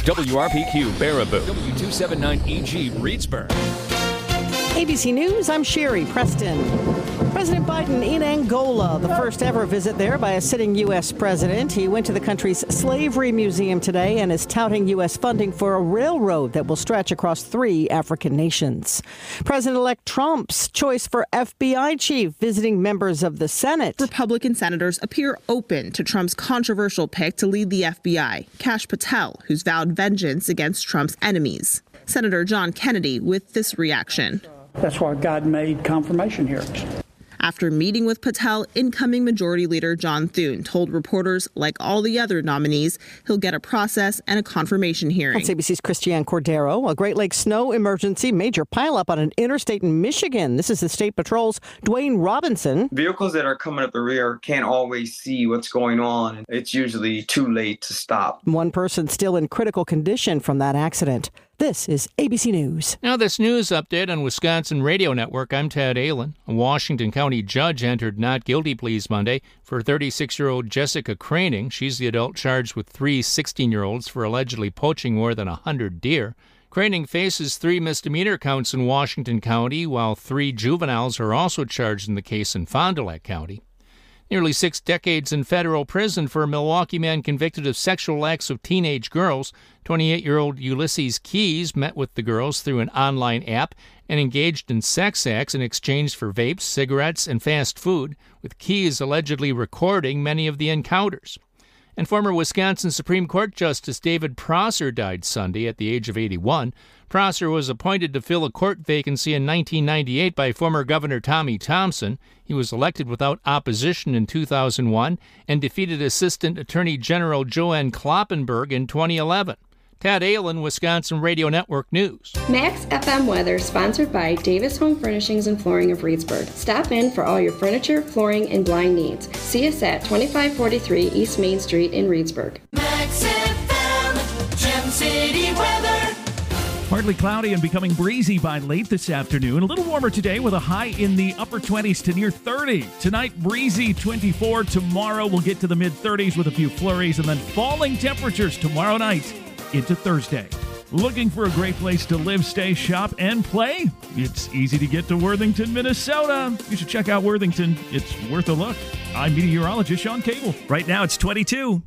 WRPQ Baraboo, W279EG Reedsburg. ABC News, I'm Sherry Preston. President Biden in Angola, the first ever visit there by a sitting U.S. president. He went to the country's slavery museum today and is touting U.S. funding for a railroad that will stretch across 3 African nations. President-elect Trump's choice for FBI chief visiting members of the Senate. Republican senators appear open to Trump's controversial pick to lead the FBI, Kash Patel, who's vowed vengeance against Trump's enemies. Senator John Kennedy with this reaction. That's why God made confirmation hearings. After meeting with Patel, incoming Majority Leader John Thune told reporters, like all the other nominees, he'll get a process and a confirmation hearing. That's ABC's Christiane Cordero. A Great Lakes snow emergency, major pileup on an interstate in Michigan. This is the State Patrol's Dwayne Robinson. Vehicles that are coming up the rear can't always see what's going on. It's usually too late to stop. One person still in critical condition from that accident. This is ABC News. Now this news update on Wisconsin Radio Network. I'm Ted Ahlin. A Washington County judge entered not guilty pleas Monday for 36-year-old Jessica Craning. She's the adult charged with 3 16-year-olds for allegedly poaching more than 100 deer. Craning faces 3 misdemeanor counts in Washington County, while 3 juveniles are also charged in the case in Fond du Lac County. Nearly 6 decades in federal prison for a Milwaukee man convicted of sexual acts of teenage girls. 28-year-old Ulysses Keys met with the girls through an online app and engaged in sex acts in exchange for vapes, cigarettes, and fast food, with Keys allegedly recording many of the encounters. And former Wisconsin Supreme Court Justice David Prosser died Sunday at the age of 81. Prosser was appointed to fill a court vacancy in 1998 by former Governor Tommy Thompson. He was elected without opposition in 2001 and defeated Assistant Attorney General Joanne Kloppenburg in 2011. Ted Ahlin, Wisconsin Radio Network News. Max FM weather sponsored by Davis Home Furnishings and Flooring of Reedsburg. Stop in for all your furniture, flooring, and blind needs. See us at 2543 East Main Street in Reedsburg. Max FM, Gem City weather. Partly cloudy and becoming breezy by late this afternoon. A little warmer today with a high in the upper 20s to near 30. Tonight, breezy 24. Tomorrow, we'll get to the mid-30s with a few flurries, and then falling temperatures tomorrow night into Thursday. Looking for a great place to live, stay, shop, and play? It's easy to get to Worthington, Minnesota. You should check out Worthington. It's worth a look. I'm meteorologist Sean Cable. Right now, it's 22.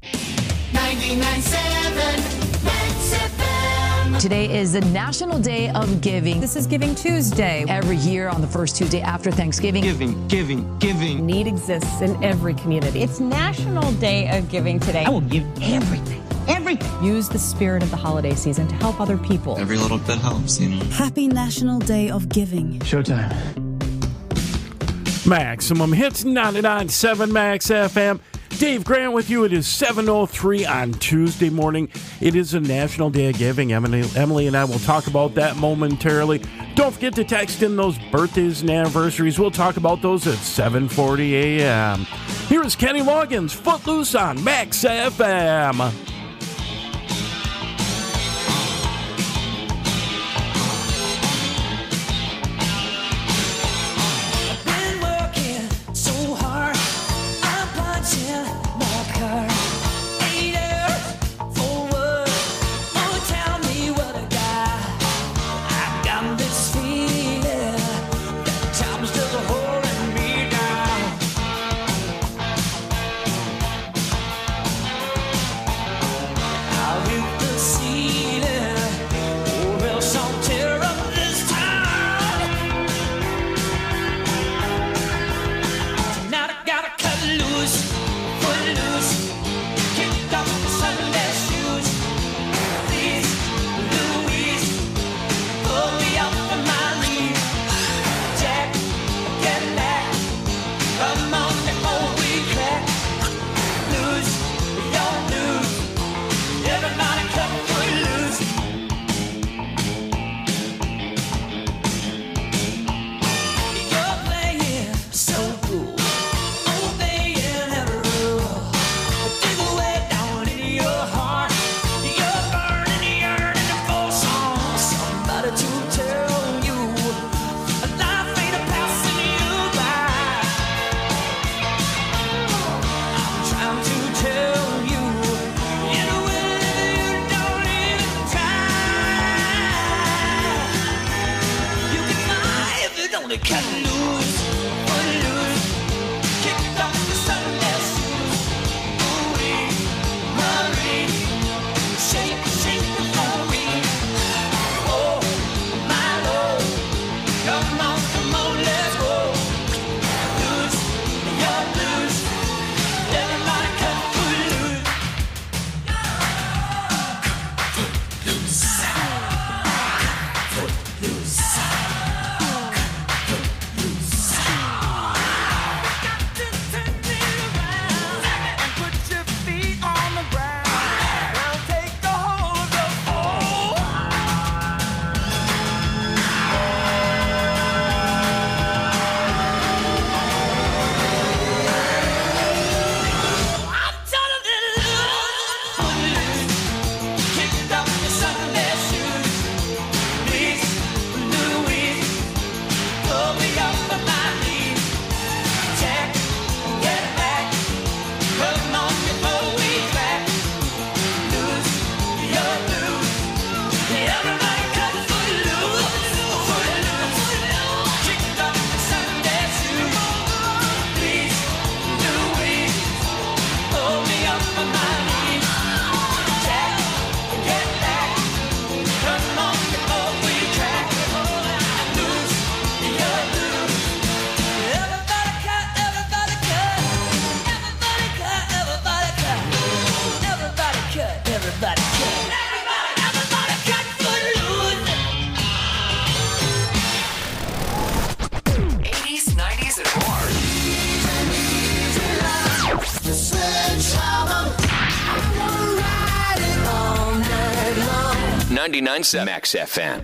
99.7 Max FM. Today is the National Day of Giving. This is Giving Tuesday. Every year on the first Tuesday after Thanksgiving. Giving. Need exists in every community. It's National Day of Giving today. I will give everything. Use the spirit of the holiday season to help other people. Every little bit helps, you know. Happy National Day of Giving. Showtime. Maximum Hits 99.7 Max FM. Dave Grant with you. It is 7:03 on Tuesday morning. It is a National Day of Giving. Emily and I will talk about that momentarily. Don't forget to text in those birthdays and anniversaries. We'll talk about those at 7:40 a.m. Here is Kenny Loggins, Footloose on Max FM. 99.7 Max FM.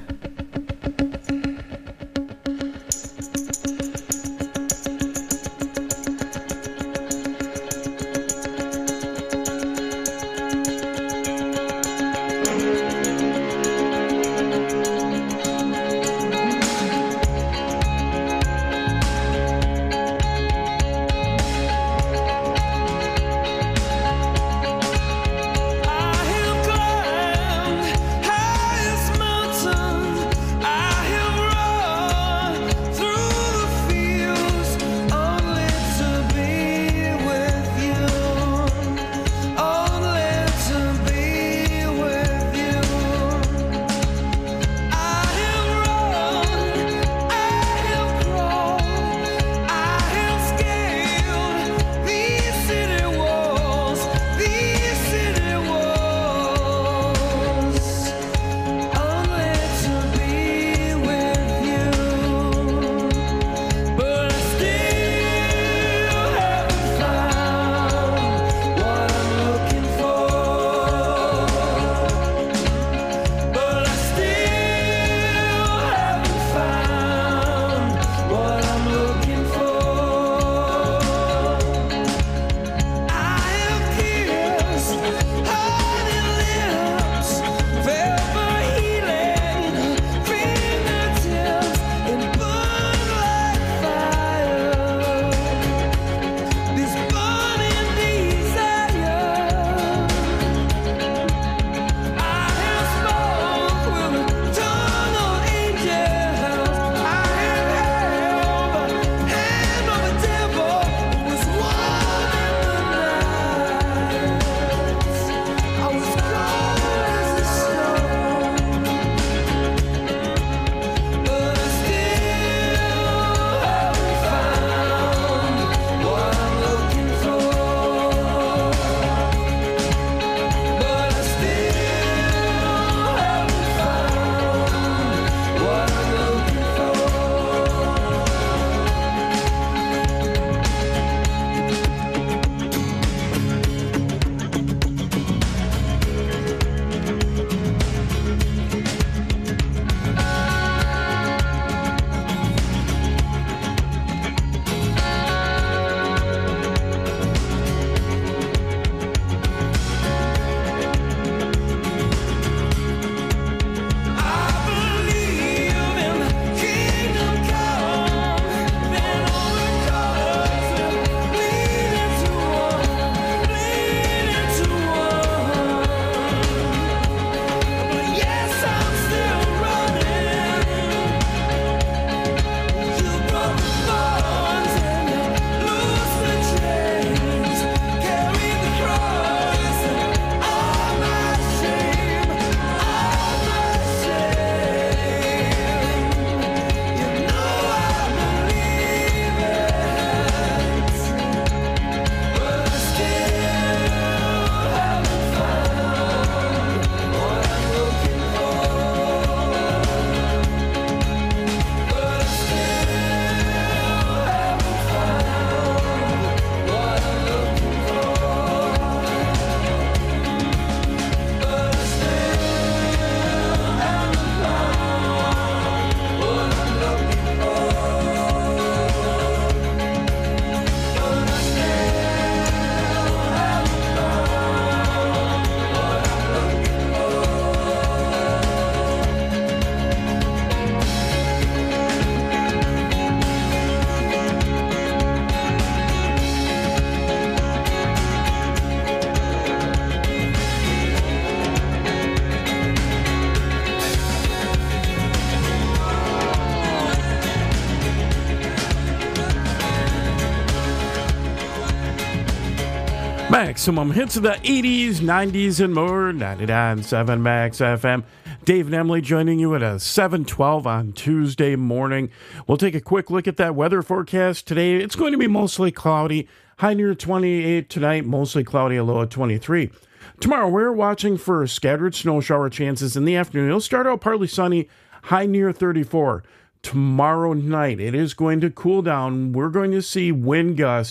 Maximum hits of the 80s, 90s, and more. 99.7 Max FM. Dave and Emily joining you at a 7:12 on Tuesday morning. We'll take a quick look at that weather forecast today. It's going to be mostly cloudy. High near 28 tonight, mostly cloudy, a low at 23. Tomorrow, we're watching for scattered snow shower chances in the afternoon. It'll start out partly sunny, high near 34. Tomorrow night, it is going to cool down. We're going to see wind gusts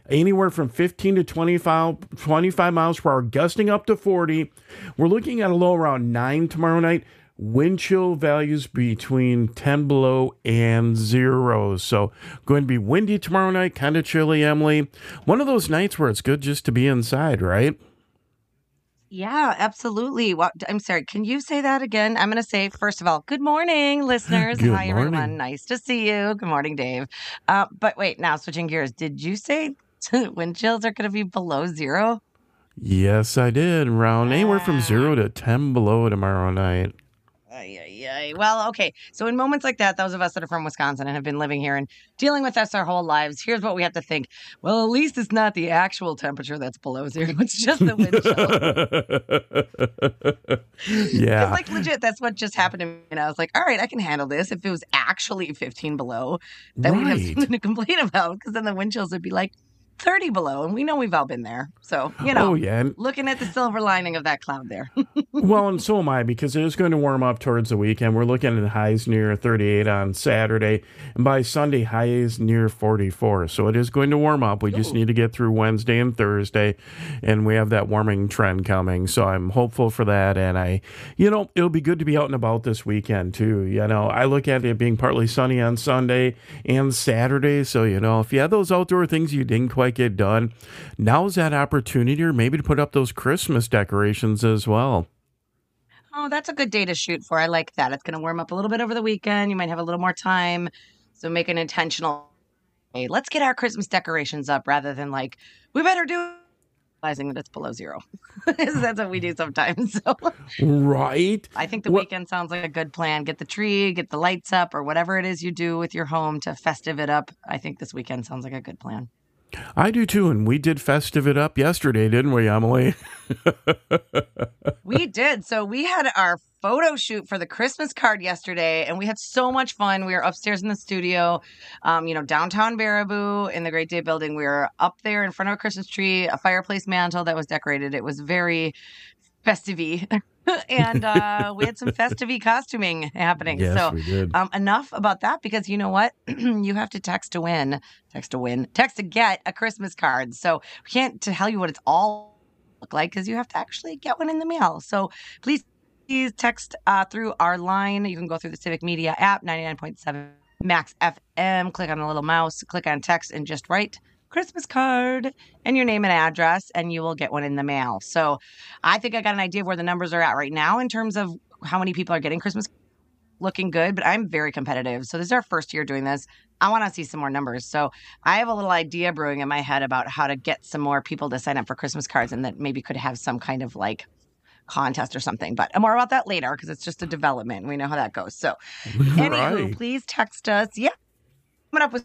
anywhere from 15 to 25 miles per hour, gusting up to 40. We're looking at a low around 9 tomorrow night. Wind chill values between 10 below and 0. So going to be windy tomorrow night, kind of chilly, Emily. One of those nights where it's good just to be inside, right? Yeah, absolutely. I'm sorry. Can you say that again? I'm going to say, first of all, good morning, listeners. Good Hi, morning. everyone. Nice to see you. Good morning, Dave. But wait, now switching gears. Did you say wind chills are going to be below 0? Yes, I did. Around anywhere from 0 to 10 below tomorrow night. Well, okay. So in moments like that, those of us that are from Wisconsin and have been living here and dealing with this our whole lives, here's what we have to think. Well, at least it's not the actual temperature that's below 0. It's just the wind chill. Yeah. Like legit, that's what just happened to me. And I was like, all right, I can handle this. If it was actually 15 below, then we'd have something to complain about, because then the wind chills would be like 30 below, and we know we've all been there. So, looking at the silver lining of that cloud there. Well, and so am I, because it is going to warm up towards the weekend. We're looking at highs near 38 on Saturday, and by Sunday, highs near 44. So it is going to warm up. We just need to get through Wednesday and Thursday, and we have that warming trend coming. So I'm hopeful for that, and it'll be good to be out and about this weekend, too. I look at it being partly sunny on Sunday and Saturday. So, if you had those outdoor things you didn't quite get done, now's that opportunity, or maybe to put up those Christmas decorations as well. Oh, that's a good day to shoot for. I like that. It's going to warm up a little bit over the weekend. You might have a little more time. So make an intentional, hey, let's get our Christmas decorations up, rather than like, we better do, realizing that it's below 0. That's what we do sometimes. So. Right. I think the weekend sounds like a good plan. Get the tree, get the lights up, or whatever it is you do with your home to festive it up. I think this weekend sounds like a good plan. I do too, and we did festive it up yesterday, didn't we, Emily? We did. So we had our photo shoot for the Christmas card yesterday, and we had so much fun. We were upstairs in the studio, downtown Baraboo in the Great Day Building. We were up there in front of a Christmas tree, a fireplace mantle that was decorated. It was very festive-y. And we had some festive-y costuming happening. Yes, so we did. Enough about that, because you know what? You have to text to get a Christmas card. So we can't tell you what it's all look like, because you have to actually get one in the mail. So please text through our line. You can go through the Civic Media app, 99.7 Max FM. Click on the little mouse, click on text, and just write Christmas card and your name and address, and you will get one in the mail. So I think I got an idea of where the numbers are at right now in terms of how many people are getting Christmas. Looking good, but I'm very competitive. So this is our first year doing this. I want to see some more numbers. So I have a little idea brewing in my head about how to get some more people to sign up for Christmas cards, and that maybe could have some kind of like contest or something. But more about that later, because it's just a development. We know how that goes. So anywho, please text us. Yeah. Coming up with.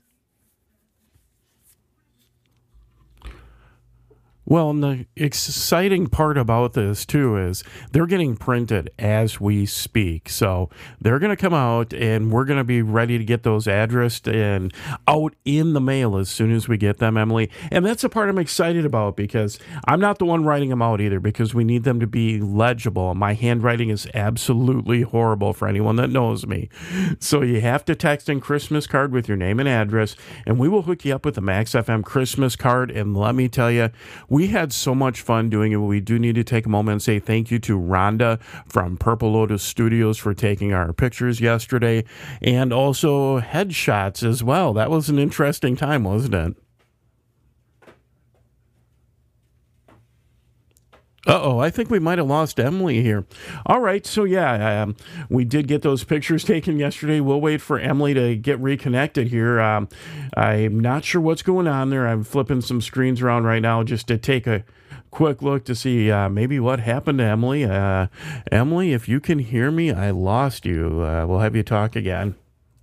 Well, and the exciting part about this, too, is they're getting printed as we speak. So they're going to come out, and we're going to be ready to get those addressed and out in the mail as soon as we get them, Emily. And that's the part I'm excited about, because I'm not the one writing them out either, because we need them to be legible. My handwriting is absolutely horrible for anyone that knows me. So you have to text in Christmas card with your name and address, and we will hook you up with the Max FM Christmas card. And let me tell you, we had so much fun doing it. We do need to take a moment and say thank you to Rhonda from Purple Lotus Studios for taking our pictures yesterday, and also headshots as well. That was an interesting time, wasn't it? Uh-oh, I think we might have lost Emily here. All right, so yeah, we did get those pictures taken yesterday. We'll wait for Emily to get reconnected here. I'm not sure what's going on there. I'm flipping some screens around right now just to take a quick look to see maybe what happened to Emily. Emily, if you can hear me, I lost you. We'll have you talk again.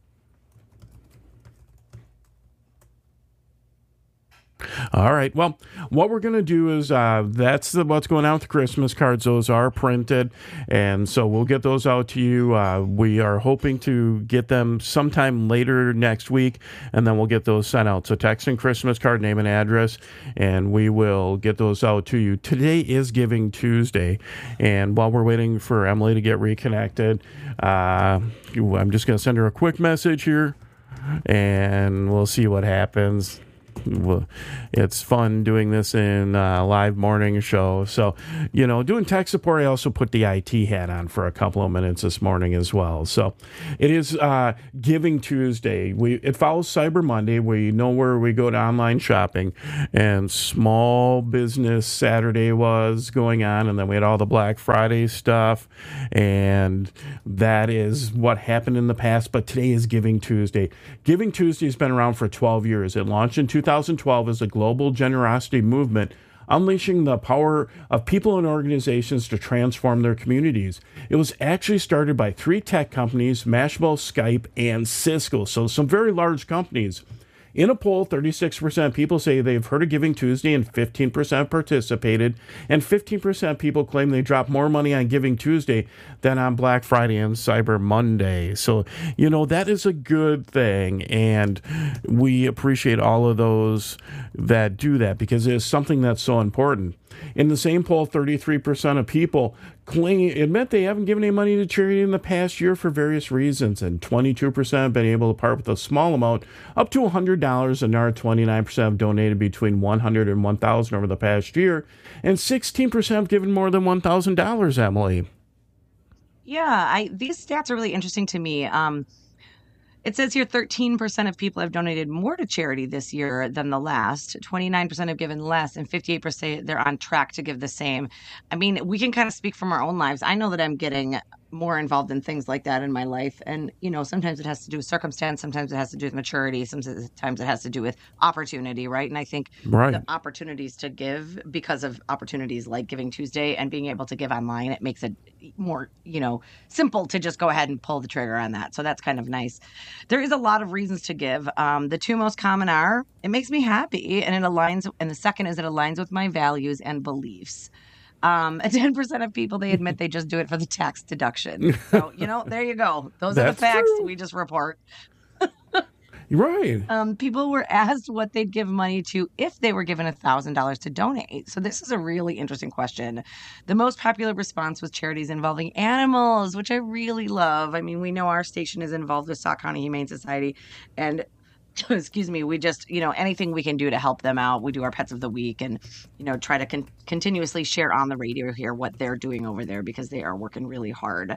All right. Well, what we're going to do is that's what's going on with the Christmas cards. Those are printed, and so we'll get those out to you. We are hoping to get them sometime later next week, and then we'll get those sent out. So text in Christmas card, name and address, and we will get those out to you. Today is Giving Tuesday, and while we're waiting for Emily to get reconnected, I'm just going to send her a quick message here, and we'll see what happens. it's fun doing this in a live morning show. So, doing tech support, I also put the IT hat on for a couple of minutes this morning as well. So it is Giving Tuesday. It follows Cyber Monday. We know where we go to online shopping, and Small Business Saturday was going on, and then we had all the Black Friday stuff, and that is what happened in the past. But today is Giving Tuesday. Giving Tuesday has been around for 12 years. It launched in 2012 as a global generosity movement, unleashing the power of people and organizations to transform their communities. It was actually started by 3 tech companies, Mashable, Skype, and Cisco, so some very large companies. In a poll, 36% of people say they've heard of Giving Tuesday and 15% participated, and 15% people claim they dropped more money on Giving Tuesday than on Black Friday and Cyber Monday. So, that is a good thing, and we appreciate all of those that do that because it is something that's so important. In the same poll, 33% of people admit they haven't given any money to charity in the past year for various reasons, and 22% have been able to part with a small amount up to $100, and another 29% have donated between $100 and $1,000 over the past year, and 16% have given more than $1,000, Emily. Yeah, these stats are really interesting to me. It says here 13% of people have donated more to charity this year than the last. 29% have given less, and 58% they're on track to give the same. I mean, we can kind of speak from our own lives. I know that I'm getting more involved in things like that in my life. And, sometimes it has to do with circumstance. Sometimes it has to do with maturity. Sometimes it has to do with opportunity, right? And I think the opportunities to give, because of opportunities like Giving Tuesday and being able to give online, it makes it more, simple to just go ahead and pull the trigger on that. So that's kind of nice. There is a lot of reasons to give. The 2 most common are, it makes me happy, and the second is it aligns with my values and beliefs. 10% of people, they admit they just do it for the tax deduction. So, there you go. Those are the facts we just report. Right. People were asked what they'd give money to if they were given $1,000 to donate. So this is a really interesting question. The most popular response was charities involving animals, which I really love. I mean, we know our station is involved with Sauk County Humane Society, and excuse me, we just, anything we can do to help them out. We do our Pets of the Week and, try to continuously share on the radio here what they're doing over there because they are working really hard.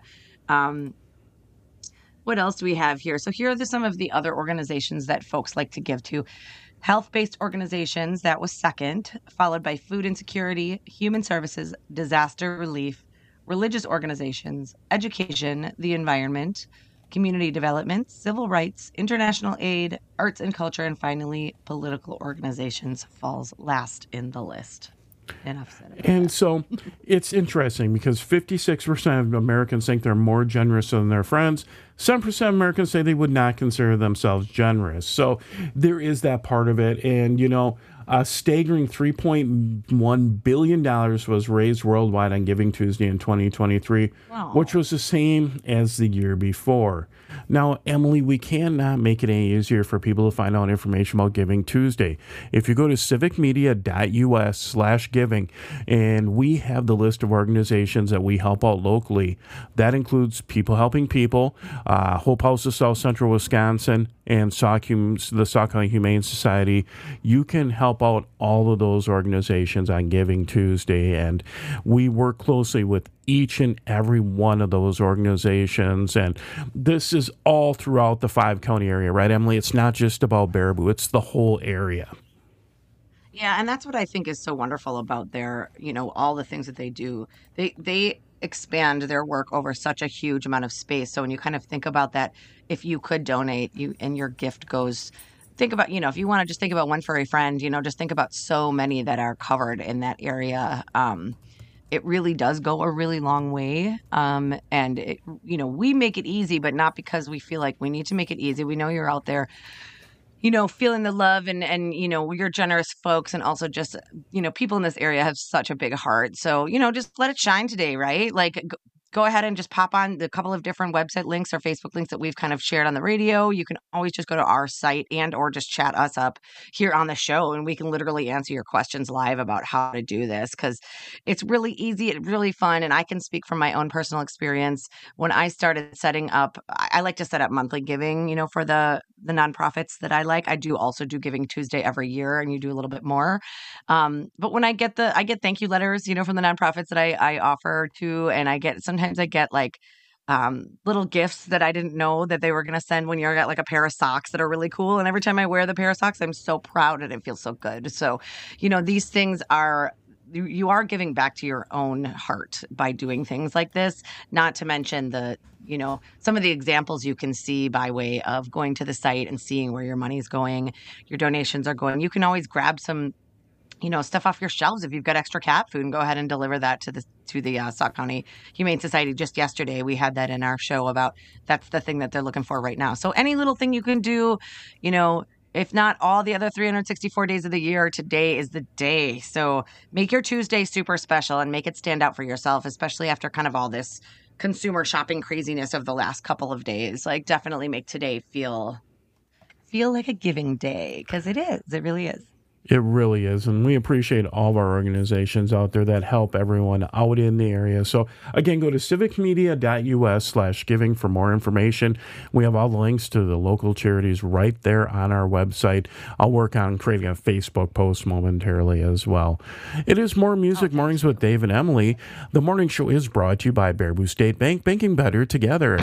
What else do we have here? So here are some of the other organizations that folks like to give to. Health-based organizations, that was second, followed by food insecurity, human services, disaster relief, religious organizations, education, the environment, community development, civil rights, international aid, arts and culture, and finally, political organizations falls last in the list. Enough said about And that. so it's interesting because 56% of Americans think they're more generous than their friends. 7% of Americans say they would not consider themselves generous. So there is that part of it. And, a staggering $3.1 billion was raised worldwide on Giving Tuesday in 2023, which was the same as the year before. Now, Emily, we cannot make it any easier for people to find out information about Giving Tuesday. If you go to civicmedia.us/giving, and we have the list of organizations that we help out locally. That includes People Helping People, Hope House of South Central Wisconsin, and the Sauk County Humane Society. You can help out all of those organizations on Giving Tuesday, and we work closely with each and every one of those organizations, and this is all throughout the 5-county area, right, Emily? It's not just about Baraboo, it's the whole area. Yeah, and that's what I think is so wonderful about their, all the things that they do. They expand their work over such a huge amount of space. So when you kind of think about that, if you could donate, and your gift goes, think about, if you want to just think about One Furry Friend, just think about so many that are covered in that area. It really does go a really long way. And, we make it easy, but not because we feel like we need to make it easy. We know you're out there, feeling the love and you're generous folks. And also just, people in this area have such a big heart. So, just let it shine today, right? Like, go ahead and just pop on the couple of different website links or Facebook links that we've kind of shared on the radio. You can always just go to our site and or just chat us up here on the show, and we can literally answer your questions live about how to do this, because it's really easy, it's really fun, and I can speak from my own personal experience. When I started setting up, I like to set up monthly giving, for the nonprofits that I like. I do also do Giving Tuesday every year, and you do a little bit more. But when I get thank you letters, from the nonprofits that I offer to, and sometimes I get like little gifts that I didn't know that they were going to send when you're at like a pair of socks that are really cool. And every time I wear the pair of socks, I'm so proud and it feels so good. So, these things you are giving back to your own heart by doing things like this, not to mention some of the examples you can see by way of going to the site and seeing where your money is going, your donations are going. You can always grab some stuff off your shelves. If you've got extra cat food, and go ahead and deliver that to the Sauk County Humane Society. Just yesterday, we had that in our show about that's the thing that they're looking for right now. So any little thing you can do, if not all the other 364 days of the year, today is the day. So make your Tuesday super special and make it stand out for yourself, especially after kind of all this consumer shopping craziness of the last couple of days. Like, definitely make today feel like a giving day, because it is. It really is. It really is, and we appreciate all of our organizations out there that help everyone out in the area. So, again, go to civicmedia.us/giving for more information. We have all the links to the local charities right there on our website. I'll work on creating a Facebook post momentarily as well. It is More Music Mornings with Dave and Emily. The morning show is brought to you by Baraboo State Bank, banking better together.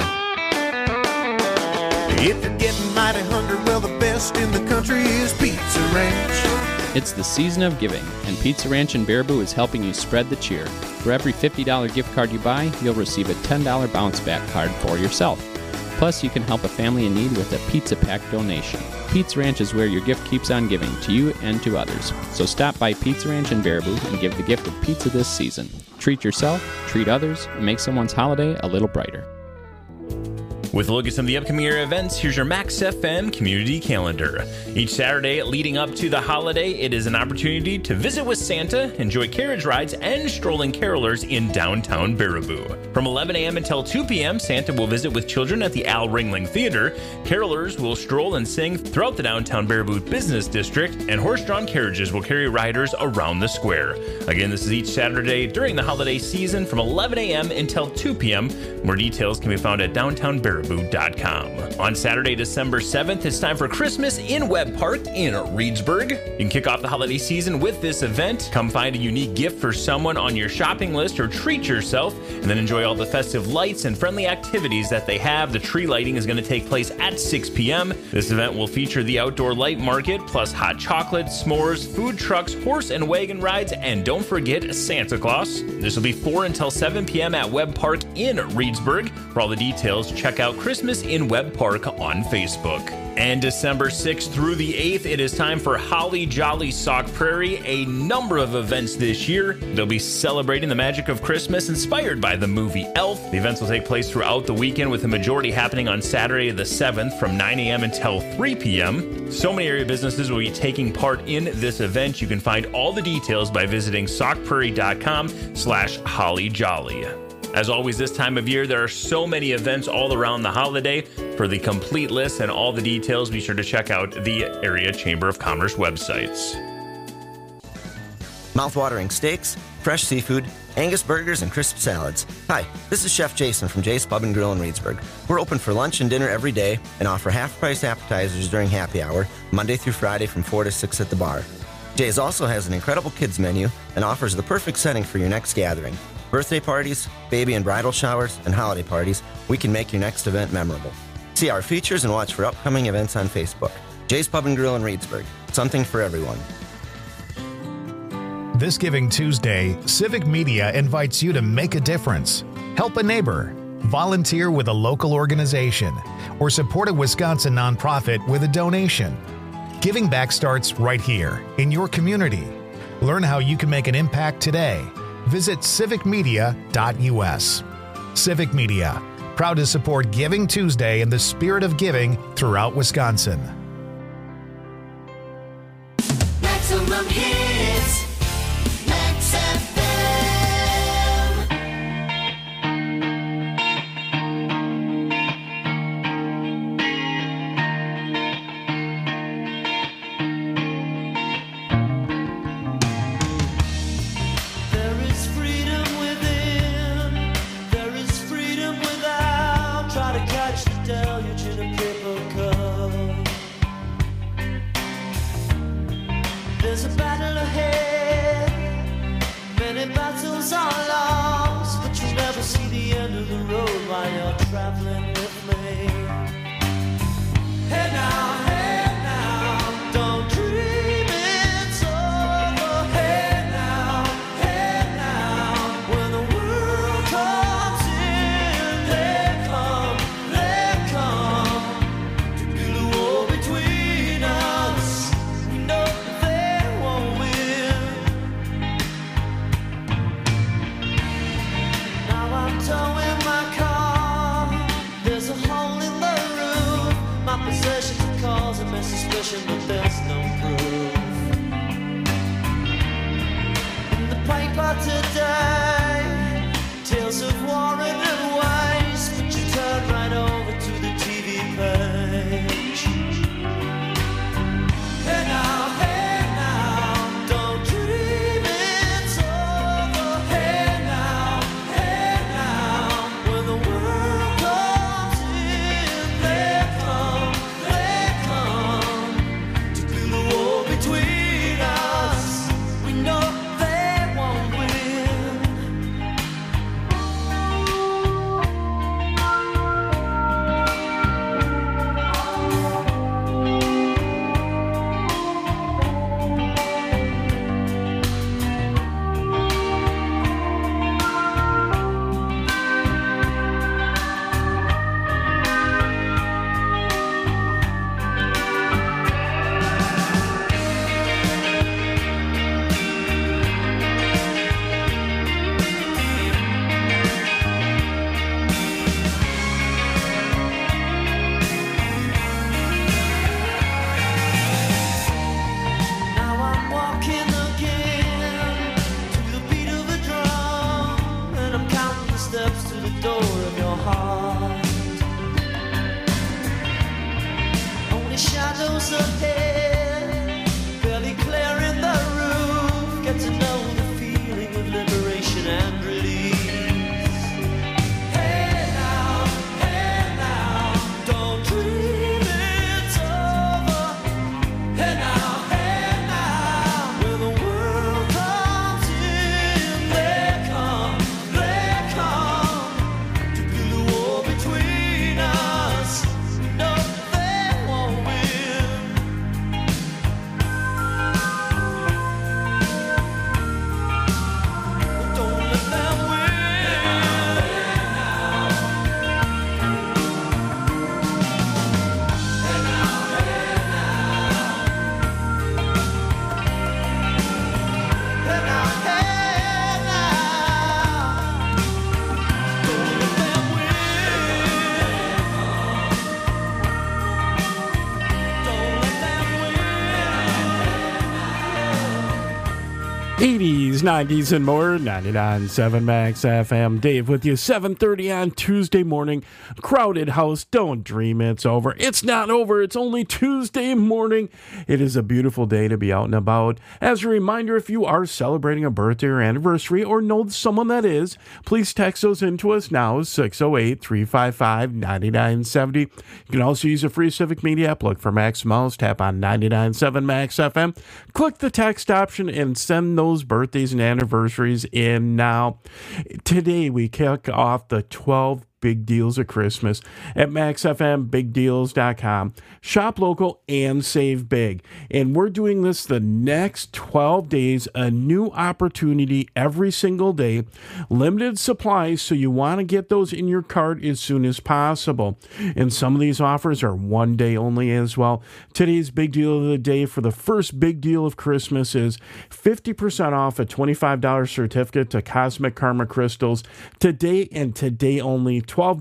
If you're getting mighty hungry, well, the best in the country is Pizza Ranch. It's the season of giving, and Pizza Ranch in Baraboo is helping you spread the cheer. For every $50 gift card you buy, you'll receive a $10 bounce back card for yourself. Plus, you can help a family in need with a pizza pack donation. Pizza Ranch is where your gift keeps on giving, to you and to others. So stop by Pizza Ranch in Baraboo and give the gift of pizza this season. Treat yourself, treat others, and make someone's holiday a little brighter. With a look at some of the upcoming area events, here's your Max FM community calendar. Each Saturday leading up to the holiday, it is an opportunity to visit with Santa, enjoy carriage rides, and strolling carolers in downtown Baraboo. From 11 a.m. until 2 p.m., Santa will visit with children at the Al Ringling Theater. Carolers will stroll and sing throughout the downtown Baraboo Business District, and horse-drawn carriages will carry riders around the square. Again, this is each Saturday during the holiday season from 11 a.m. until 2 p.m. More details can be found at downtownbaraboo.com. On Saturday, December 7th, it's time for Christmas in Webb Park in Reedsburg. You can kick off the holiday season with this event. Come find a unique gift for someone on your shopping list or treat yourself, and then enjoy all the festive lights and friendly activities that they have. The tree lighting is going to take place at 6 p.m. This event will feature the outdoor light market, plus hot chocolate, s'mores, food trucks, horse and wagon rides, and don't forget Santa Claus. This will be 4 until 7 p.m. at Webb Park in Reedsburg. For all the details, check out Christmas in Webb Park on Facebook. And December 6th through the 8th, it is time for Holly Jolly Sauk Prairie, a number of events this year. They'll be celebrating the magic of Christmas inspired by the movie Elf. The events will take place throughout the weekend, with the majority happening on Saturday the 7th from 9 a.m. until 3 p.m. So many area businesses will be taking part in this event. You can find all the details by visiting saukprairie.com/hollyjolly. As always, this time of year, there are so many events all around the holiday. For the complete list and all the details, be sure to check out the Area Chamber of Commerce websites. Mouth-watering steaks, fresh seafood, Angus burgers, and crisp salads. Hi, this is Chef Jason from Jay's Pub and Grill in Reedsburg. We're open for lunch and dinner every day and offer half-price appetizers during happy hour, Monday through Friday from 4 to 6 at the bar. Jay's also has an incredible kids menu and offers the perfect setting for your next gathering. Birthday parties, baby and bridal showers, and holiday parties, we can make your next event memorable. See our features and watch for upcoming events on Facebook. Jay's Pub and Grill in Reedsburg. Something for everyone. This Giving Tuesday, Civic Media invites you to make a difference. Help a neighbor, volunteer with a local organization, or support a Wisconsin nonprofit with a donation. Giving back starts right here, in your community. Learn how you can make an impact today. Visit civicmedia.us. Civic Media, proud to support Giving Tuesday in the spirit of giving throughout Wisconsin. Maximum hits, Max FM. deluge in a paper cup. There's a battle ahead, many battles are lost, but you'll never see the end of the road while you're traveling with me. Hey now, don't dream it's over. Hey now, when the world comes in, they come to build a wall between us. We know they won't win. Now I'm towing my car. There's a hole in the roof. My possessions are causing me suspicion, but there's no proof. In the paper today, tales of war and waste, but you turn right over to the TV page. Hey now, don't dream it's over. Hey now, when the world comes in, they come to build a wall between us. We know they won't win. Now I'm walking again to the beat of a drum, and I'm counting the steps to the door of your heart. Only shadows ahead, barely clearing the roof. Get to know the feeling of liberation and release. Hey now, don't dream it's over. Hey now, when the world comes in, they come to build a wall between us. No, they won't win. Don't let them win. 80s, 90s, and more. 99.7 Max FM. Dave with you, 7:30 on Tuesday morning. Crowded house. Don't dream it's over. It's not over. It's only Tuesday morning. It is a beautiful day to be out and about. As a reminder, if you are celebrating a birthday or anniversary or know someone that is, please text those in to us now, 608-355-9970. You can also use a free Civic Media app. Look for Max Mouse. Tap on 99.7 Max FM. Click the text option and send those birthdays and anniversaries in now. Today we kick off the 12 big deals of Christmas at MaxFMBigDeals.com. Shop local and save big. And we're doing this the next 12 days, a new opportunity every single day. Limited supplies, so you want to get those in your cart as soon as possible. And some of these offers are one day only as well. Today's big deal of the day for the first big deal of Christmas is 50% off a $25 certificate to Cosmic Karma Crystals. Today and today only,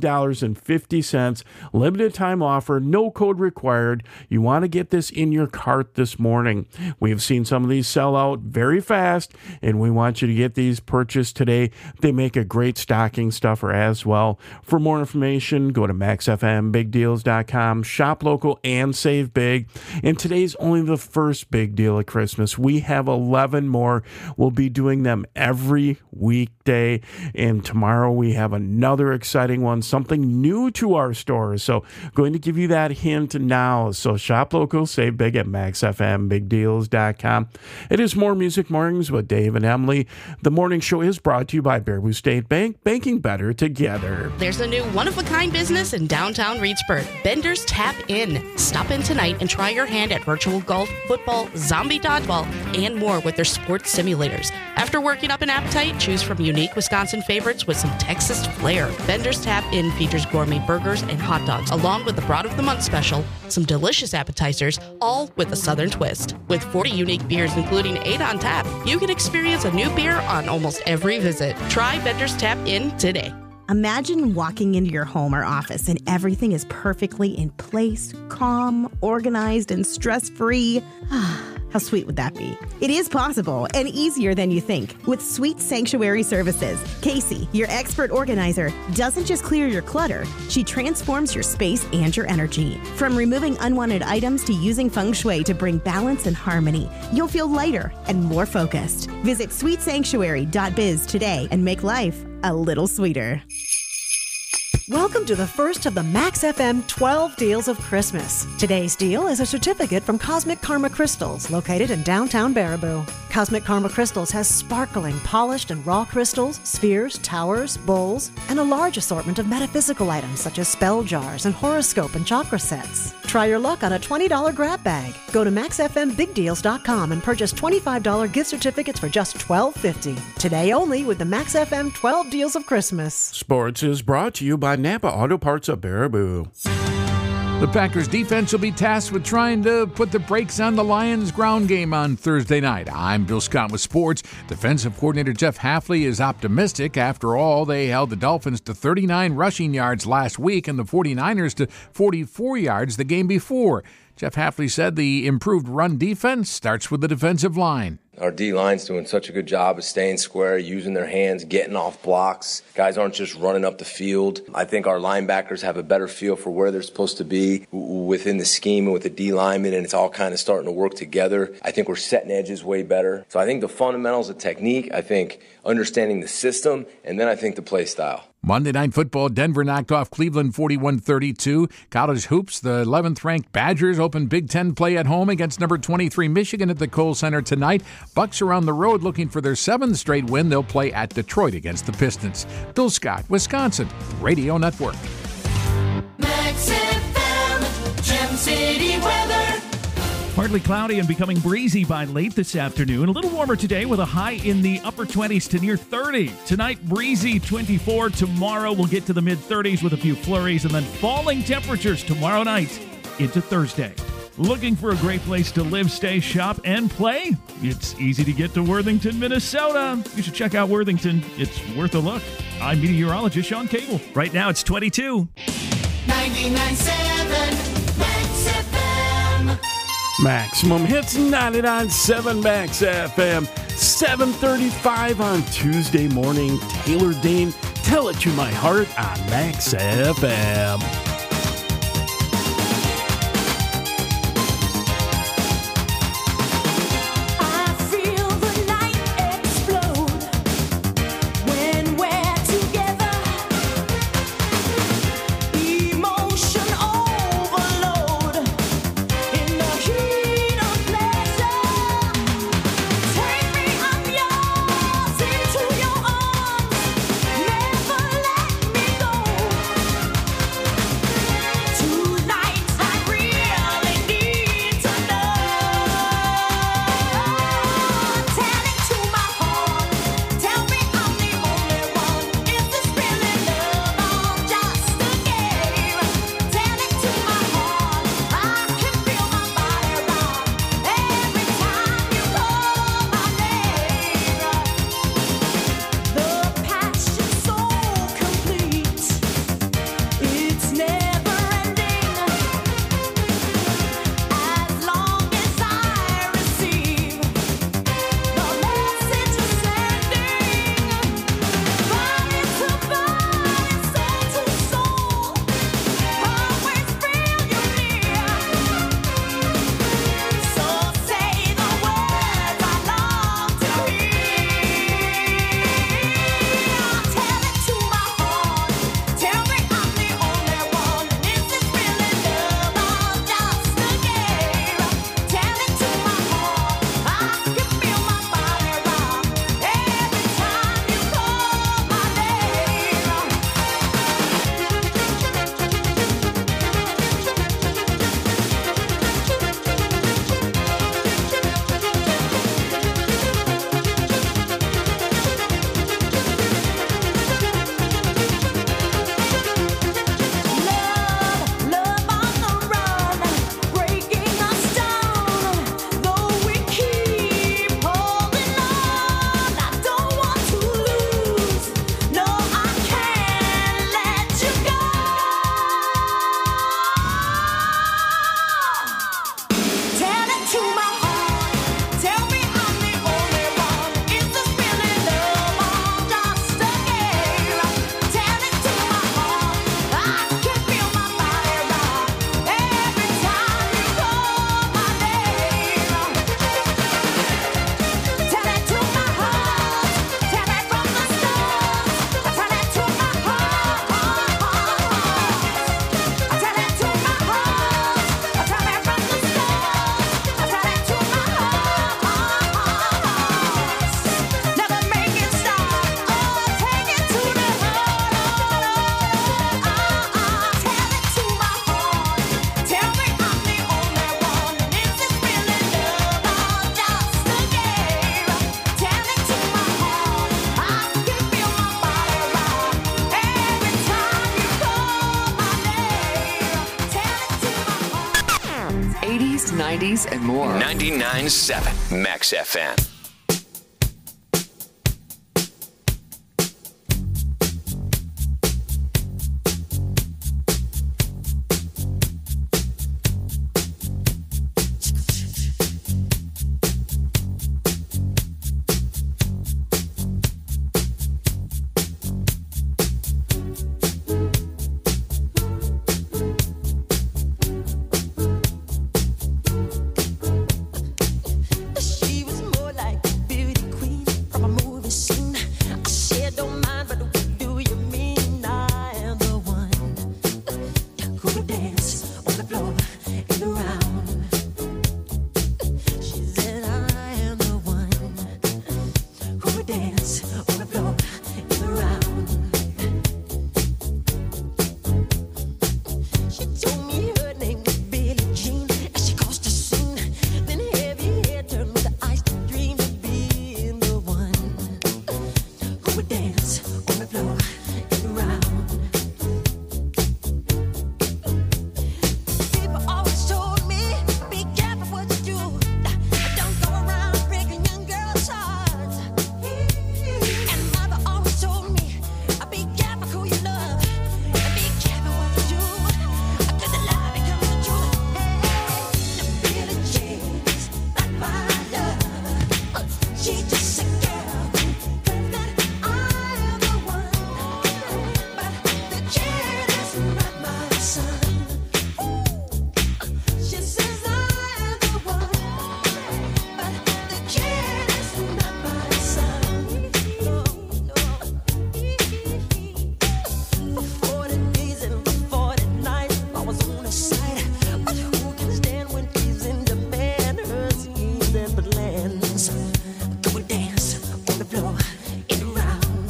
$12.50. Limited time offer, no code required. You want to get this in your cart this morning. We have seen some of these sell out very fast, and we want you to get these purchased today. They make a great stocking stuffer as well. For more information, go to MaxFMBigDeals.com. Shop local and save big. And today's only the first big deal of Christmas. We have 11 more. We'll be doing them every weekday. And tomorrow we have another exciting adding something new to our stores. So going to give you that hint now. So shop local, save big at MaxFMBigDeals.com. It is More Music Mornings with Dave and Emily. The morning show is brought to you by Baraboo State Bank, banking better together. There's a new one-of-a-kind business in downtown Reedsburg, Bender's Tap In. Stop in tonight and try your hand at virtual golf, football, zombie dodgeball, and more with their sports simulators. After working up an appetite, choose from unique Wisconsin favorites with some Texas flair. Bender's Tap In features gourmet burgers and hot dogs, along with the Broad of the Month special, some delicious appetizers, all with a Southern twist. With 40 unique beers, including 8 on tap, you can experience a new beer on almost every visit. Try Bender's Tap In today. Imagine walking into your home or office and everything is perfectly in place, calm, organized, and stress-free. How sweet would that be? It is possible and easier than you think with Sweet Sanctuary Services. Casey, your expert organizer, doesn't just clear your clutter, she transforms your space and your energy. From removing unwanted items to using feng shui to bring balance and harmony, you'll feel lighter and more focused. Visit sweetsanctuary.biz today and make life a little sweeter. Welcome to the first of the Max FM 12 Deals of Christmas. Today's deal is a certificate from Cosmic Karma Crystals, located in downtown Baraboo. Cosmic Karma Crystals has sparkling, polished, and raw crystals, spheres, towers, bowls, and a large assortment of metaphysical items such as spell jars and horoscope and chakra sets. Try your luck on a $20 grab bag. Go to MaxFMBigDeals.com and purchase $25 gift certificates for just $12.50. Today only with the Max FM 12 Deals of Christmas. Sports is brought to you by Napa Auto Parts of Baraboo. The Packers defense will be tasked with trying to put the brakes on the Lions' ground game on Thursday night. I'm Bill Scott with sports. Defensive coordinator Jeff Hafley is optimistic. After all, they held the Dolphins to 39 rushing yards last week and the 49ers to 44 yards the game before. Jeff Hafley said the improved run defense starts with the defensive line. Our D-line's doing such a good job of staying square, using their hands, getting off blocks. Guys aren't just running up the field. I think our linebackers have a better feel for where they're supposed to be within the scheme and with the D-lineman, and it's all kind of starting to work together. I think we're setting edges way better. So I think the fundamentals of technique, I think understanding the system, and then I think the play style. Monday Night Football, Denver knocked off Cleveland 41-32. College hoops, the 11th-ranked Badgers open Big Ten play at home against number 23 Michigan at the Kohl Center tonight. Bucks are on the road looking for their 7th straight win. They'll play at Detroit against the Pistons. Bill Scott, Wisconsin Radio Network. Max FM, Gem City weather. Partly cloudy and becoming breezy by late this afternoon. A little warmer today with a high in the upper 20s to near 30. Tonight, breezy 24. Tomorrow, we'll get to the mid-30s with a few flurries and then falling temperatures tomorrow night into Thursday. Looking for a great place to live, stay, shop, and play? It's easy to get to Worthington, Minnesota. You should check out Worthington. It's worth a look. I'm meteorologist Sean Cable. Right now, it's 22. 99.7 Max FM. Maximum Hits 99.7 Max FM. 7:35 on Tuesday morning. Taylor Dane, Tell It to My Heart on Max FM. 90s, and more. 99.7 Max FM. She was more like a beauty queen from a movie scene. I said, don't mind, but what do you mean? I am the one who would dance on the floor and around. She said, I am the one who would dance on the floor and around. She told me her name was Billie Jean as she caused a scene. Then heavy hair turned with the eyes to dream of being the one who would dance on the floor and around. People always told me, be careful what you do. Don't go around breaking young girls' hearts. And mother always told me, be careful who you love. And be careful what you do. To the lie becomes the truth. Hey, Billie Jean's not my love. She's just a girl who claims that I am the one. But the kid is not my son. She says I am the one. But the kid is not my son. For 40 days and for 40 nights, I was on her side. But who can stand when she's in demand? Her schemes and plans. Go and dance on the floor and around.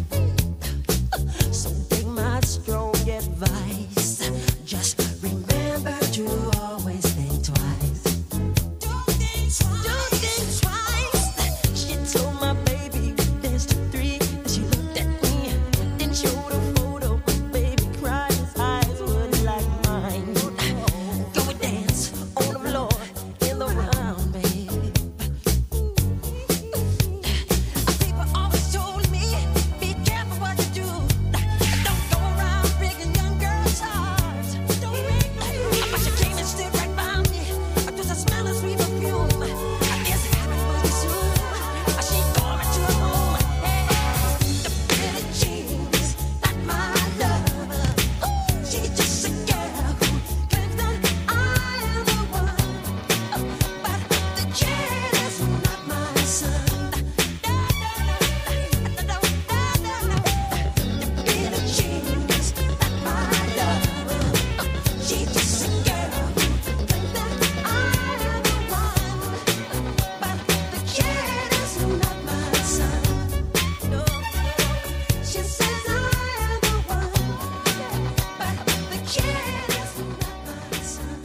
So take my strong advice. Just remember to always think twice. Don't think twice. She told my baby we danced to 3. Then she looked at me, then showed a photo. My baby cried, his eyes were like mine. Go and dance on the floor in the round, babe. People always told me, be careful what you do. Don't go around breaking young girls' hearts. But she came and stood right by me. Just a smell of sweet perfume. I guess it happened pretty soon. She called me to her room. Hey, the Billie Jean's not my lover. She's just a girl who claims that I am the one. But the kid is not my son. Billie Jean's not my lover. She's just a girl who claims that I am the one. But the kid is not my son. She says I am the one. But the kid is not my son.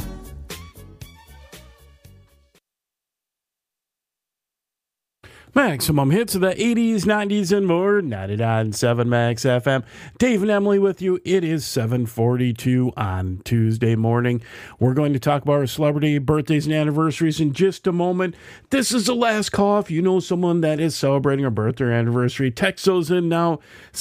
Maximum hits of the 80s, 90s, and more. 99.7 Max FM. Dave and Emily with you. It is 7:42 on Tuesday morning. We're going to talk about our celebrity birthdays and anniversaries in just a moment. This is the last call. If you know someone that is celebrating a birthday or anniversary, text those in now.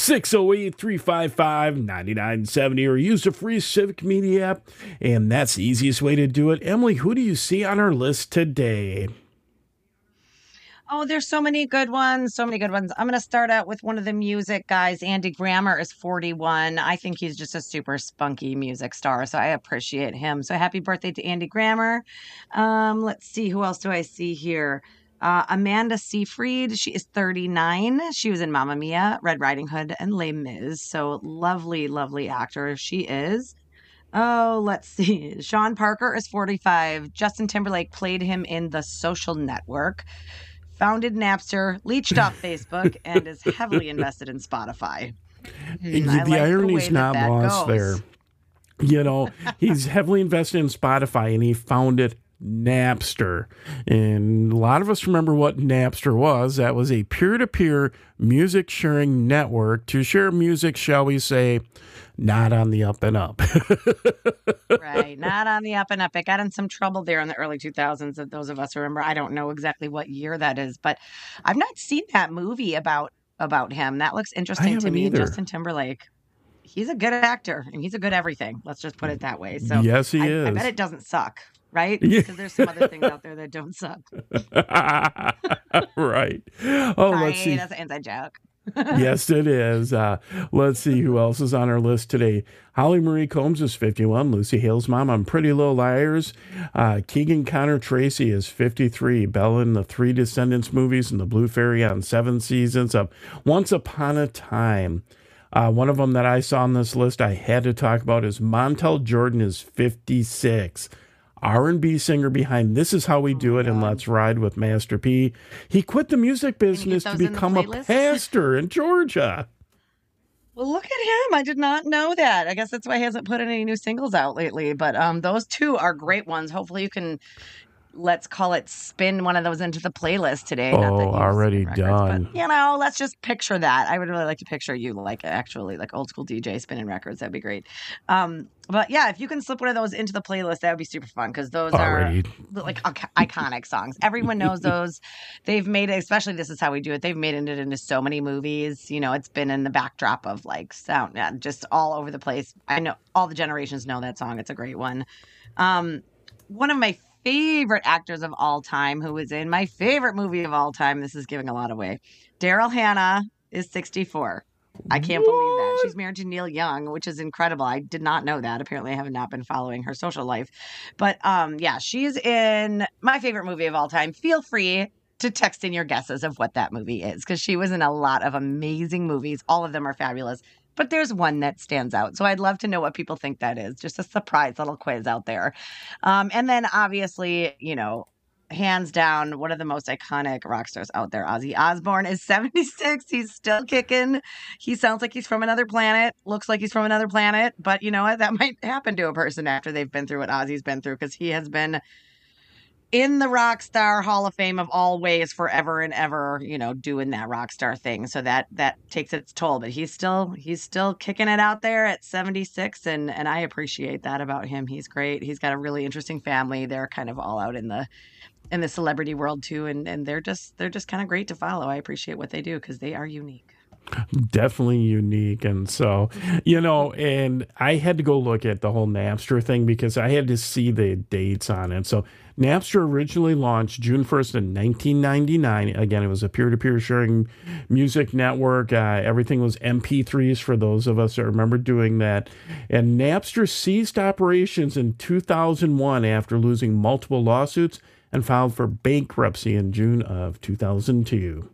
608-355-9970 or use the free Civic Media app. And that's the easiest way to do it. Emily, who do you see on our list today? Oh, there's so many good ones. So many good ones. I'm going to start out with one of the music guys. Andy Grammer is 41. I think he's just a super spunky music star, so I appreciate him. So happy birthday to Andy Grammer. Let's see. Who else do I see here? Amanda Seyfried. She is 39. She was in Mamma Mia, Red Riding Hood, and Les Mis. So lovely, lovely actor she is. Oh, let's see. Sean Parker is 45. Justin Timberlake played him in The Social Network. Founded Napster, leached off Facebook, and is heavily invested in Spotify. The irony's not lost there. You know, he's heavily invested in Spotify, and he founded Napster. And a lot of us remember what Napster was. That was a peer-to-peer music sharing network to share music, shall we say, not on the up and up. Right, not on the up and up. It got in some trouble there in the early 2000s, if those of us remember. I don't know exactly what year that is, but I've not seen that movie about him. That looks interesting to me. Either. Justin Timberlake. He's a good actor, and he's a good everything. Let's just put it that way. So yes, he is. I bet it doesn't suck, right? Yeah. Because there's some other things out there that don't suck. Right. Oh, right? let's see. That's an inside joke. Yes, it is. Let's see who else is on our list today. Holly Marie Combs is 51. Lucy Hale's mom on Pretty Little Liars. Keegan Connor Tracy is 53. Bella in the 3 Descendants movies and the Blue Fairy on 7 seasons of Once Upon a Time. One of them that I saw on this list I had to talk about is Montel Jordan is 56. R&B singer behind This Is How We Do It and Let's Ride with Master P. He quit the music business to become a pastor in Georgia. Well, look at him. I did not know that. I guess that's why he hasn't put any new singles out lately. But those two are great ones. Hopefully you can, let's call it, spin one of those into the playlist today. Oh, Not that you already spin records, done. but, let's just picture that. I would really like to picture you like old school DJ spinning records. That'd be great. But yeah, if you can slip one of those into the playlist, that would be super fun because those are like iconic songs. Everyone knows those. They've made it, especially This Is How We Do It. They've made it into so many movies. You know, it's been in the backdrop of like sound, just all over the place. I know all the generations know that song. It's a great one. One of my favorite actors of all time who was in my favorite movie of all time. This is giving a lot away. Daryl Hannah is 64. I can't believe that. She's married to Neil Young, which is incredible. I did not know that. Apparently, I have not been following her social life. But yeah, she's in my favorite movie of all time. Feel free to text in your guesses of what that movie is because she was in a lot of amazing movies. All of them are fabulous. But there's one that stands out. So I'd love to know what people think that is. Just a surprise little quiz out there. And then obviously, hands down, one of the most iconic rock stars out there, Ozzy Osbourne, is 76. He's still kicking. He sounds like he's from another planet, looks like he's from another planet. But you know what? That might happen to a person after they've been through what Ozzy's been through because he has been in the rock star Hall of Fame of all ways forever and ever, doing that rock star thing. So that takes its toll, but he's still kicking it out there at 76. And I appreciate that about him. He's great. He's got a really interesting family. They're kind of all out in the celebrity world too. And they're just kind of great to follow. I appreciate what they do because they are unique. Definitely unique. And so, and I had to go look at the whole Napster thing because I had to see the dates on it. So Napster originally launched June 1st in 1999. Again, it was a peer-to-peer sharing music network. Everything was MP3s for those of us that remember doing that. And Napster ceased operations in 2001 after losing multiple lawsuits and filed for bankruptcy in June of 2002.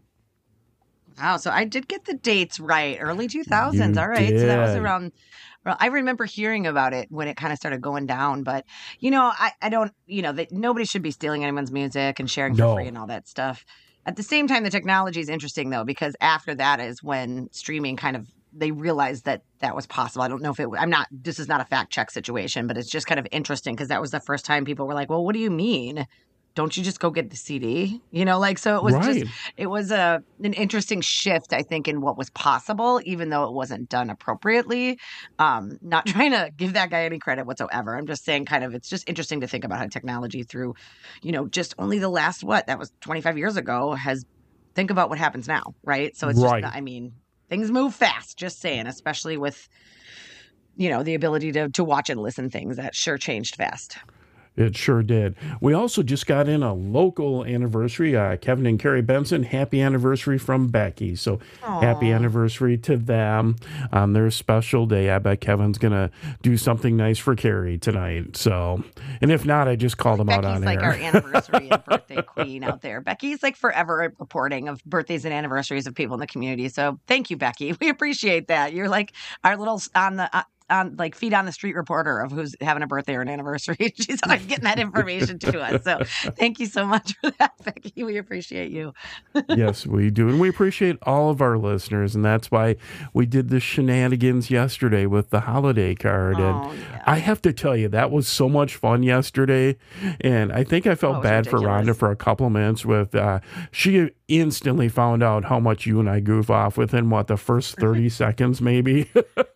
Wow, so I did get the dates right. Early 2000s. All right. Did. So that was around, I remember hearing about it when it kind of started going down. But, I don't, that nobody should be stealing anyone's music and sharing for free and all that stuff. At the same time, the technology is interesting, though, because after that is when streaming they realized that was possible. I don't know if this is not a fact check situation, but it's just kind of interesting because that was the first time people were like, well, what do you mean? Don't you just go get the CD? So it was it was an interesting shift, I think, in what was possible, even though it wasn't done appropriately. Not trying to give that guy any credit whatsoever. I'm just saying it's just interesting to think about how technology through, just only the last, that was 25 years ago think about what happens now, right? So it's just, things move fast, just saying, especially with, the ability to watch and listen things that sure changed fast. It sure did. We also just got in a local anniversary. Kevin and Carrie Benson, happy anniversary from Becky. So happy anniversary to them on their special day. I bet Kevin's going to do something nice for Carrie tonight. So, and if not, I just called him out on air. Becky's like our anniversary and birthday queen out there. Becky's like forever reporting of birthdays and anniversaries of people in the community. So thank you, Becky. We appreciate that. You're like our little on like feet on the street reporter of who's having a birthday or an anniversary. She's always getting that information to us. So thank you so much for that, Becky. We appreciate you. Yes, we do. And we appreciate all of our listeners. And that's why we did the shenanigans yesterday with the holiday card. And I have to tell you, that was so much fun yesterday. And I think I felt bad for Rhonda for a couple of minutes with, she instantly found out how much you and I goof off within, the first 30 seconds maybe.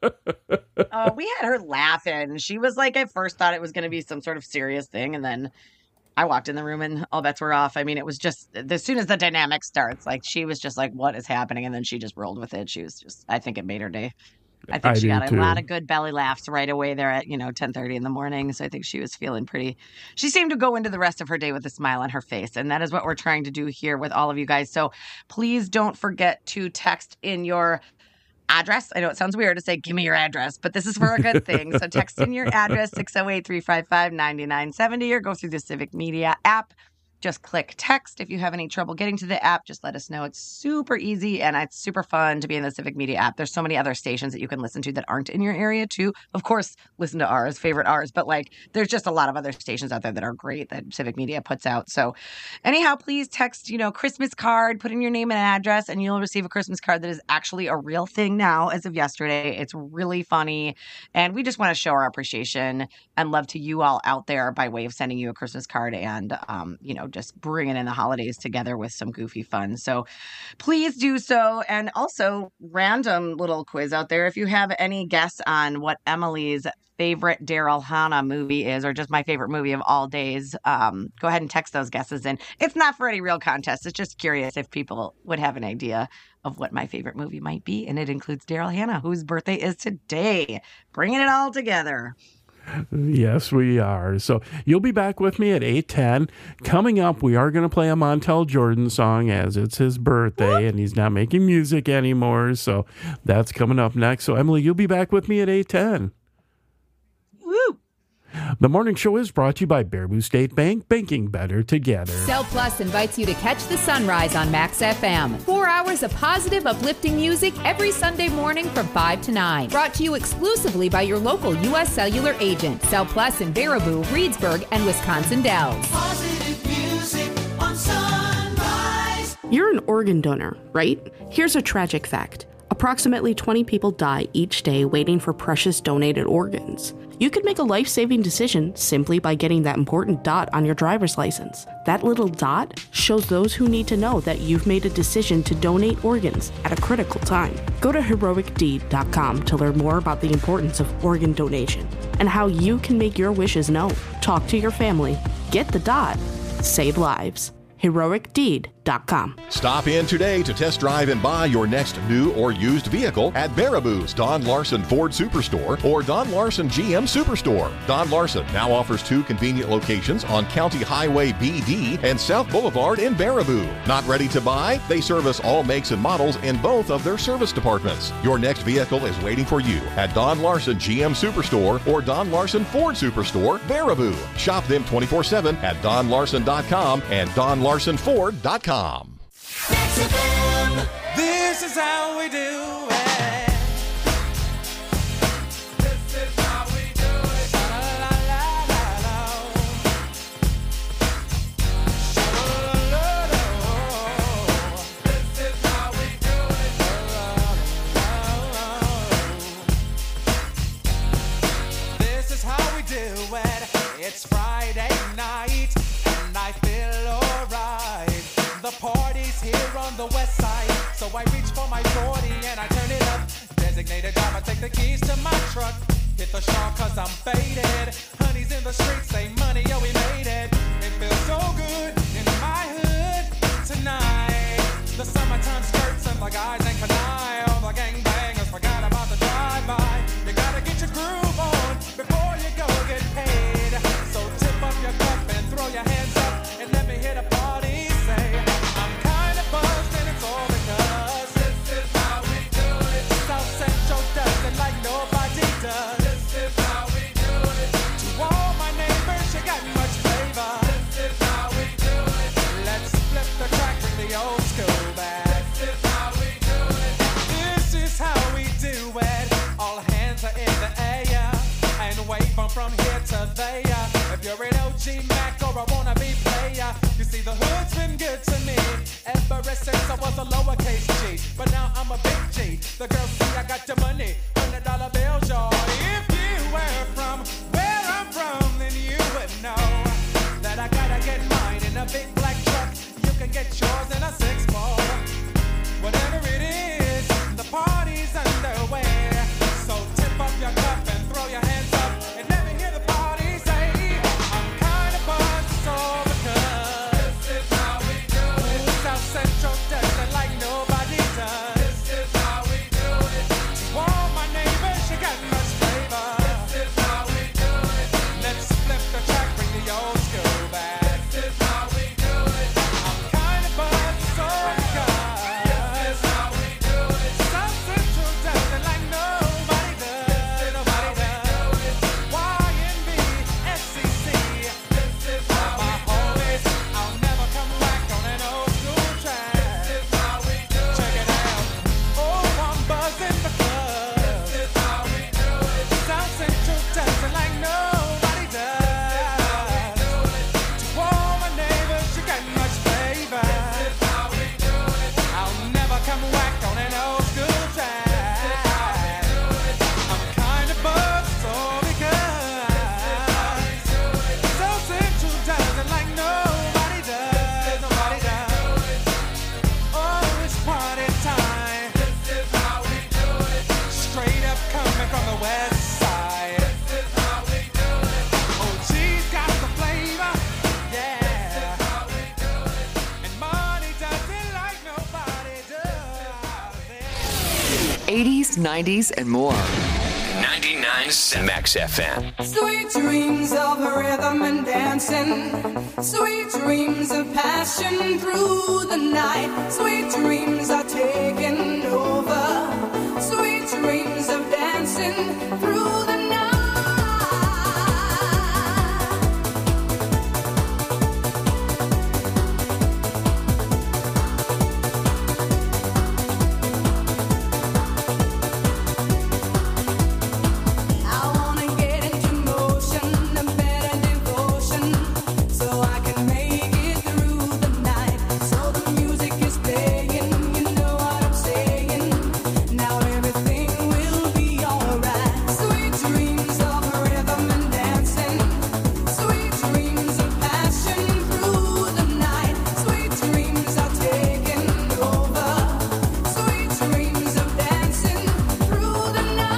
Oh, we had her laughing. She was like, at first thought it was going to be some sort of serious thing. And then I walked in the room and all bets were off. I mean, it was just, as soon as the dynamic starts, like she was just like, what is happening? And then she just rolled with it. She was just, I think it made her day. I think she got a lot of good belly laughs right away there at, 10:30 in the morning. So I think she was feeling she seemed to go into the rest of her day with a smile on her face. And that is what we're trying to do here with all of you guys. So please don't forget to text in your address. I know it sounds weird to say, give me your address, but this is for a good thing. So text in your address, 608-355-9970, or go through the Civic Media app. Just click text. If you have any trouble getting to the app, just let us know. It's super easy and it's super fun to be in the Civic Media app. There's so many other stations that you can listen to that aren't in your area too. Of course, listen to ours, favorite ours, but there's just a lot of other stations out there that are great that Civic Media puts out. So anyhow, please text, Christmas card, put in your name and address, and you'll receive a Christmas card that is actually a real thing now as of yesterday. It's really funny. And we just want to show our appreciation and love to you all out there by way of sending you a Christmas card and, just bringing in the holidays together with some goofy fun. So please do so. And also, random little quiz out there. If you have any guess on what Emily's favorite Daryl Hannah movie is, or just my favorite movie of all days, go ahead and text those guesses in. It's not for any real contest. It's just curious if people would have an idea of what my favorite movie might be. And it includes Daryl Hannah, whose birthday is today. Bringing it all together. Yes, we are. So you'll be back with me at 8:10. Coming up, we are going to play a Montel Jordan song as it's his birthday and he's not making music anymore. So that's coming up next. So Emily, you'll be back with me at 8:10. Woo! The morning show is brought to you by Baraboo State Bank, banking better together. Cell Plus invites you to catch the sunrise on Max FM. 4 hours of positive, uplifting music every Sunday morning from 5 to 9. Brought to you exclusively by your local U.S. Cellular agent. Cell Plus in Baraboo, Reedsburg, and Wisconsin Dells. Positive music on sunrise. You're an organ donor, right? Here's a tragic fact. Approximately 20 people die each day waiting for precious donated organs. You could make a life-saving decision simply by getting that important dot on your driver's license. That little dot shows those who need to know that you've made a decision to donate organs at a critical time. Go to heroicdeed.com to learn more about the importance of organ donation and how you can make your wishes known. Talk to your family. Get the dot. Save lives. heroicdeed.com. Stop in today to test drive and buy your next new or used vehicle at Baraboo's Don Larson Ford Superstore or Don Larson GM Superstore. Don Larson now offers 2 convenient locations on County Highway BD and South Boulevard in Baraboo. Not ready to buy? They service all makes and models in both of their service departments. Your next vehicle is waiting for you at Don Larson GM Superstore or Don Larson Ford Superstore, Baraboo. Shop them 24/7 at donlarson.com and donlarsonford.com. This is how we do it. This is how we do it. La la la la la. This is how we do it. This is how we do it. It's Friday night and I feel alright. The party's here on the west side, so I reach for my 40 and I turn it up. Designated driver, take the keys to my truck. Hit the shop cause I'm faded. Honey's in the streets, say money, yo, we made it. It feels so good in my hood tonight. The summertime skirts and the guys ain't canine. All the gangbangers forgot about the drive-by. You gotta get your groove on before you go get paid. So tip up your cup and throw your hands up and let me hit a party. Say, I'm kinda buzzed and it's all because this is how we do it. South Central does it like nobody does. This is how we do it. To all my neighbors, you got much flavor. This is how we do it. Let's flip the track, bring the old school back. This is how we do it. surveyor. If you're an OG Mac or a wannabe player, you see the hood's been good to me ever since I was a lowercase G. But now I'm a big G. The girls see I got the money, $100 bills, y'all. If you were from where I'm from, then you would know that I gotta get mine in a big black truck. You can get yours in a 6-4. Whatever it is, the party's underway. So tip up your cup and throw your hands up and let me hear the party say, I'm kind of buzzed, so because this is how we do it. South Central does it like nobody does. This is how we do it. To all my neighbors, you got much flavor. This is how we do it. Let's flip the track, bring the old school back. This is how we do it. I'm kind of buzzed, so because this is how we do it. South Central does it like nobody does. Nobody does. YNB, SCC. This is how my homies. I'll never come back on an old school track. This is how we do it. Check it out. Oh, I'm buzzing because this is how we do it. South Central does it like nobody does. To all my neighbors, you got much flavor. This is how we do it. I'll never come back on an old school track. I'm kind of buzzed, so because South Central does it like nobody does. Nobody does. Oh, it's party time. This is how we do it. Straight up coming from the west side. This is how we do it. Oh, she's got the flavor. Yeah. This is how we do it. And money does it like nobody does. 80s, 90s, and more. 99.7 Max FM. Sweet dreams of rhythm and dancing, sweet dreams of passion through the night, sweet dreams are taking over, sweet dreams of dancing through the night. I wanna get into motion, a better devotion, so I can make it through the night. So the music is playing, you know what I'm saying. Now everything will be alright. Sweet dreams of rhythm and dancing, sweet dreams of passion through the night. Sweet dreams are taking over, sweet dreams of dancing through the night.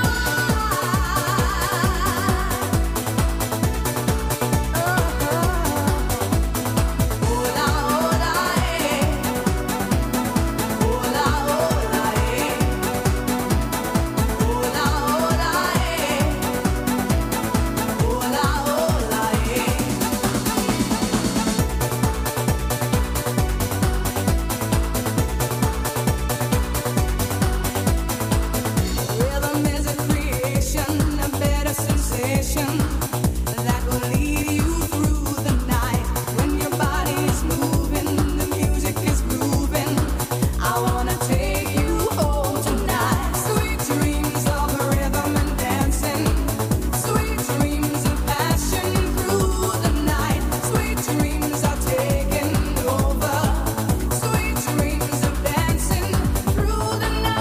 Rhythm is a creation, a better sensation that will lead you through the night. When your body is moving, the music is grooving. I wanna take you home tonight. Sweet dreams of rhythm and dancing, sweet dreams of passion through the night. Sweet dreams are taking over, sweet dreams of dancing through the night.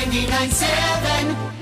99.7